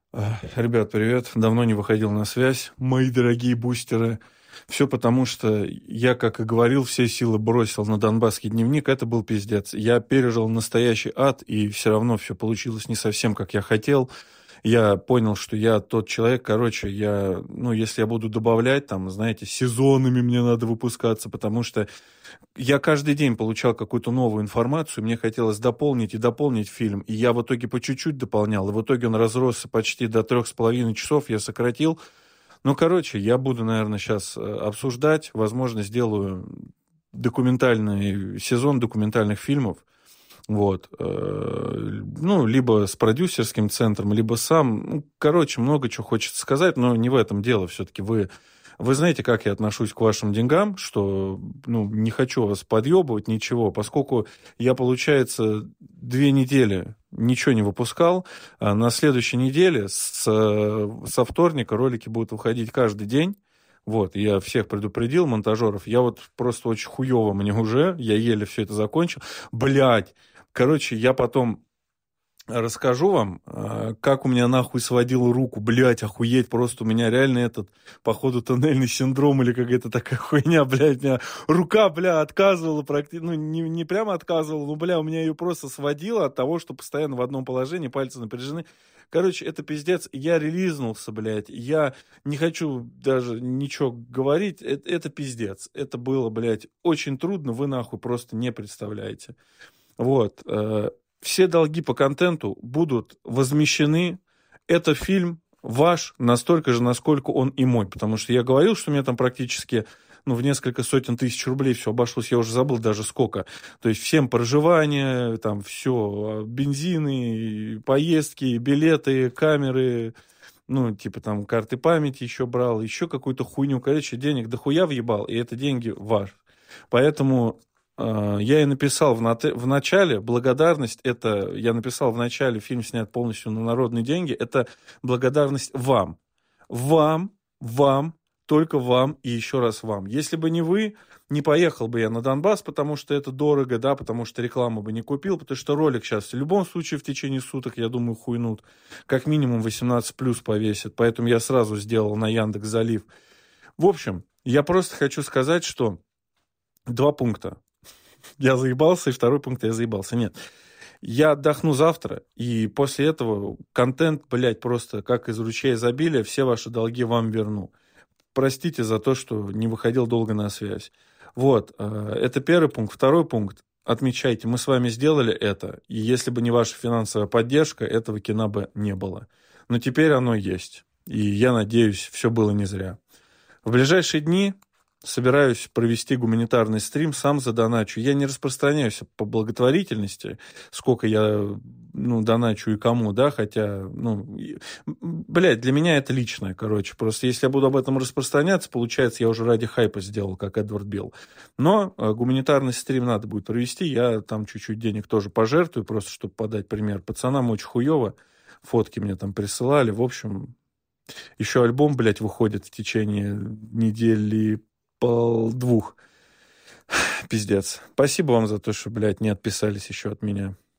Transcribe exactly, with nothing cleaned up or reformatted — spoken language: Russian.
А, Ребят, привет. Давно не выходил на связь, мои дорогие бустеры. Все потому, что я, как и говорил, все силы бросил на донбасский дневник. Это был пиздец. Я пережил настоящий ад, и все равно все получилось не совсем, как я хотел. Я понял, что я тот человек, короче, я, ну, если я буду добавлять, там, знаете, сезонами мне надо выпускаться, потому что я каждый день получал какую-то новую информацию, мне хотелось дополнить и дополнить фильм, и я в итоге по чуть-чуть дополнял, и в итоге он разросся почти до трех с половиной часов, я сократил. Ну, короче, я буду, наверное, сейчас обсуждать, возможно, сделаю документальный сезон документальных фильмов, вот, э, ну, либо с продюсерским центром, либо сам, ну, короче, много чего хочется сказать, но не в этом дело, все-таки вы вы знаете, как я отношусь к вашим деньгам, что, ну, не хочу вас подъебывать, ничего, поскольку я, получается, две недели ничего не выпускал, а на следующей неделе с, со вторника ролики будут выходить каждый день. Вот, я всех предупредил, монтажеров. Я вот просто очень хуево мне уже, я еле все это закончил. Блядь, короче, я потом расскажу вам, а, как у меня нахуй сводила руку, блядь, охуеть, просто у меня реально этот, походу, тоннельный синдром или какая-то такая хуйня, блядь, у меня рука, бля, отказывала практически, ну, не, не прямо отказывала, но, бля, у меня ее просто сводило от того, что постоянно в одном положении, пальцы напряжены. Короче, это пиздец, я релизнулся, блядь, я не хочу даже ничего говорить, это, это пиздец, это было, блядь, очень трудно, вы нахуй просто не представляете. Вот, э, все долги по контенту будут возмещены. Это фильм ваш настолько же, насколько он и мой. Потому что я говорил, что у меня там практически ну, в несколько сотен тысяч рублей все обошлось. Я уже забыл даже сколько. То есть всем проживание, там все, бензины, поездки, билеты, камеры, ну, типа там карты памяти еще брал, еще какую-то хуйню. Короче, денег дохуя въебал, и это деньги ваши. Поэтому э, я и написал в, нате- в начале, благодарность, это, я написал в начале, фильм снят полностью на народные деньги, это благодарность вам. Вам, вам, только вам и еще раз вам. Если бы не вы, не поехал бы я на Донбасс, потому что это дорого, да, потому что рекламу бы не купил, потому что ролик сейчас в любом случае в течение суток, я думаю, хуйнут. Как минимум восемнадцать плюс повесят, поэтому я сразу сделал на Яндекс Залив. В общем, я просто хочу сказать, что два пункта. Я заебался, и второй пункт я заебался. Нет. Я отдохну завтра, и после этого контент, блядь, просто как из ручья изобилия, все ваши долги вам верну. Простите за то, что не выходил долго на связь. Вот, э, это первый пункт. Второй пункт. Отмечайте, мы с вами сделали это, и если бы не ваша финансовая поддержка, этого кино бы не было. Но теперь оно есть, и я надеюсь, все было не зря. В ближайшие дни собираюсь провести гуманитарный стрим, сам задоначу. Я не распространяюсь по благотворительности, сколько я, ну, доначу и кому, да, хотя, ну, и, блядь, для меня это личное, короче. Просто если я буду об этом распространяться, получается, я уже ради хайпа сделал, как Эдвард Билл. Но э, гуманитарный стрим надо будет провести, я там чуть-чуть денег тоже пожертвую, просто чтобы подать пример. Пацанам очень хуево, фотки мне там присылали, в общем... Еще альбом, блядь, выходит в течение недели пол-двух. Пиздец. Спасибо вам за то, что, блядь, не отписались еще от меня.